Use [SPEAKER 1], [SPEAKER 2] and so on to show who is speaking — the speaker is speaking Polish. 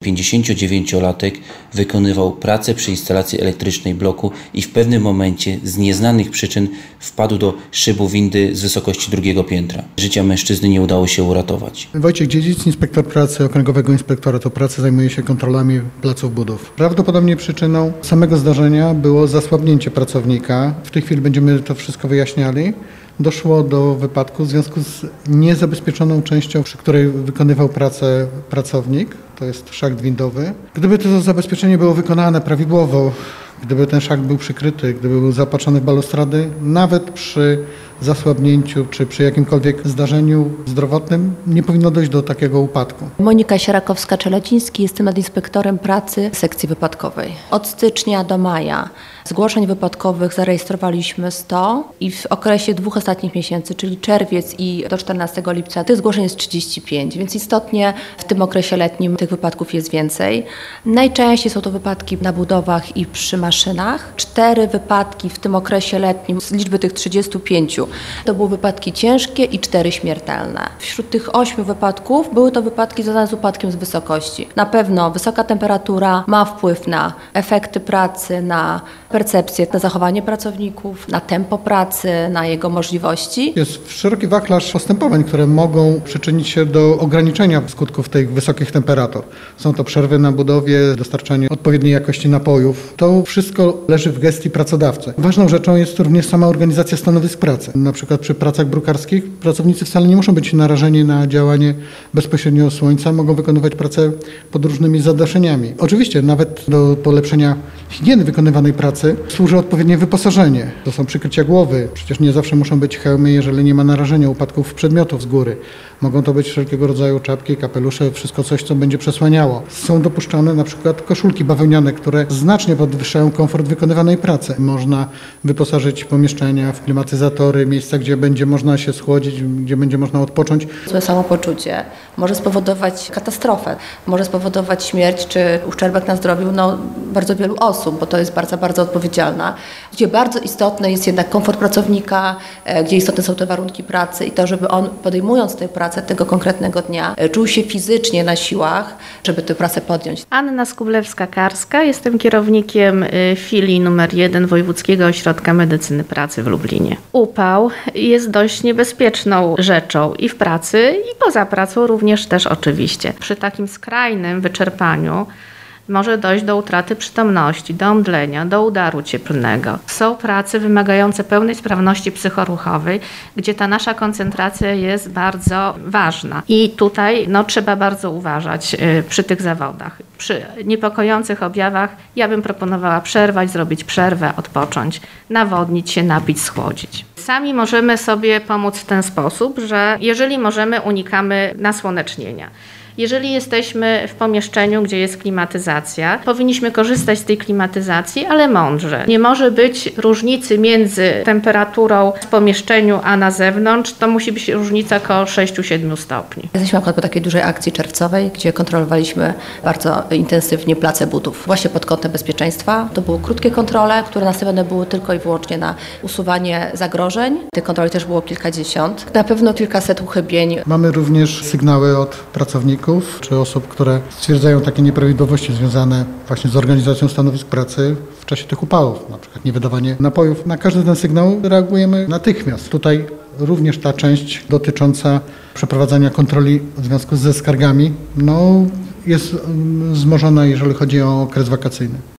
[SPEAKER 1] 59-latek wykonywał pracę przy instalacji elektrycznej bloku i w pewnym momencie z nieznanych przyczyn wpadł do szybu windy z wysokości drugiego piętra. Życia mężczyzny nie udało się uratować.
[SPEAKER 2] Wojciech Dziedzic, inspektor pracy Okręgowego Inspektoratu Pracy, zajmuje się kontrolami placów budów. Prawdopodobnie przyczyną samego zdarzenia było zasłabnięcie pracownika. W tej chwili będziemy to wszystko wyjaśniali. Doszło do wypadku w związku z niezabezpieczoną częścią, przy której wykonywał pracę pracownik. To jest szakt windowy. Gdyby to zabezpieczenie było wykonane prawidłowo, gdyby ten szakt był przykryty, gdyby był zaopatrzony w balustrady, nawet przy zasłabnięciu czy przy jakimkolwiek zdarzeniu zdrowotnym nie powinno dojść do takiego upadku.
[SPEAKER 3] Monika Sierakowska-Czeleciński, jestem nadinspektorem pracy sekcji wypadkowej. Od stycznia do maja zgłoszeń wypadkowych zarejestrowaliśmy 100 i w okresie 2 ostatnich miesięcy, czyli czerwiec i do 14 lipca, tych zgłoszeń jest 35, więc istotnie w tym okresie letnim tych wypadków jest więcej. Najczęściej są to wypadki na budowach i przy maszynach. 4 wypadki w tym okresie letnim z liczby tych 35 to były wypadki ciężkie i 4 śmiertelne. Wśród tych 8 wypadków były to wypadki związane z upadkiem z wysokości. Na pewno wysoka temperatura ma wpływ na efekty pracy, na percepcję, na zachowanie pracowników, na tempo pracy, na jego możliwości.
[SPEAKER 2] Jest szeroki wachlarz postępowań, które mogą przyczynić się do ograniczenia skutków tych wysokich temperatur. Są to przerwy na budowie, dostarczanie odpowiedniej jakości napojów. To wszystko leży w gestii pracodawcy. Ważną rzeczą jest również sama organizacja stanowisk pracy. Na przykład przy pracach brukarskich pracownicy wcale nie muszą być narażeni na działanie bezpośrednio słońca, mogą wykonywać pracę pod różnymi zadaszeniami. Oczywiście nawet do polepszenia higieny wykonywanej pracy służy odpowiednie wyposażenie. To są przykrycia głowy. Przecież nie zawsze muszą być hełmy, jeżeli nie ma narażenia upadków przedmiotów z góry. Mogą to być wszelkiego rodzaju czapki, kapelusze, wszystko coś, co będzie przesłaniało. Są dopuszczane na przykład koszulki bawełniane, które znacznie podwyższają komfort wykonywanej pracy. Można wyposażyć pomieszczenia w klimatyzatory, miejsca, gdzie będzie można się schłodzić, gdzie będzie można odpocząć.
[SPEAKER 3] Złe samopoczucie może spowodować katastrofę, może spowodować śmierć czy uszczerbek na zdrowiu bardzo wielu osób, bo to jest bardzo odpowiedzialna. Gdzie bardzo istotny jest jednak komfort pracownika, gdzie istotne są te warunki pracy i to, żeby on podejmując tę pracę tego konkretnego dnia czuł się fizycznie na siłach, żeby tę pracę podjąć.
[SPEAKER 4] Anna Skublewska-Karska, jestem kierownikiem filii numer 1 Wojewódzkiego Ośrodka Medycyny Pracy w Lublinie. Upał jest dość niebezpieczną rzeczą i w pracy, i poza pracą również też oczywiście. Przy takim skrajnym wyczerpaniu może dojść do utraty przytomności, do omdlenia, do udaru cieplnego. Są prace wymagające pełnej sprawności psychoruchowej, gdzie ta nasza koncentracja jest bardzo ważna. I tutaj trzeba bardzo uważać przy tych zawodach. Przy niepokojących objawach ja bym proponowała przerwać, zrobić przerwę, odpocząć, nawodnić się, napić, schłodzić. Sami możemy sobie pomóc w ten sposób, że jeżeli możemy, unikamy nasłonecznienia. Jeżeli jesteśmy w pomieszczeniu, gdzie jest klimatyzacja, powinniśmy korzystać z tej klimatyzacji, ale mądrze. Nie może być różnicy między temperaturą w pomieszczeniu a na zewnątrz. To musi być różnica około 6-7 stopni.
[SPEAKER 3] Jesteśmy akurat po takiej dużej akcji czerwcowej, gdzie kontrolowaliśmy bardzo intensywnie place budów. Właśnie pod kątem bezpieczeństwa. To były krótkie kontrole, które nastawione były tylko i wyłącznie na usuwanie zagrożeń. Tych kontroli też było kilkadziesiąt. Na pewno kilkaset uchybień.
[SPEAKER 2] Mamy również sygnały od pracowników czy osób, które stwierdzają takie nieprawidłowości związane właśnie z organizacją stanowisk pracy w czasie tych upałów, na przykład niewydawanie napojów. Na każdy ten sygnał reagujemy natychmiast. Tutaj również ta część dotycząca przeprowadzania kontroli w związku ze skargami jest wzmożona, jeżeli chodzi o okres wakacyjny.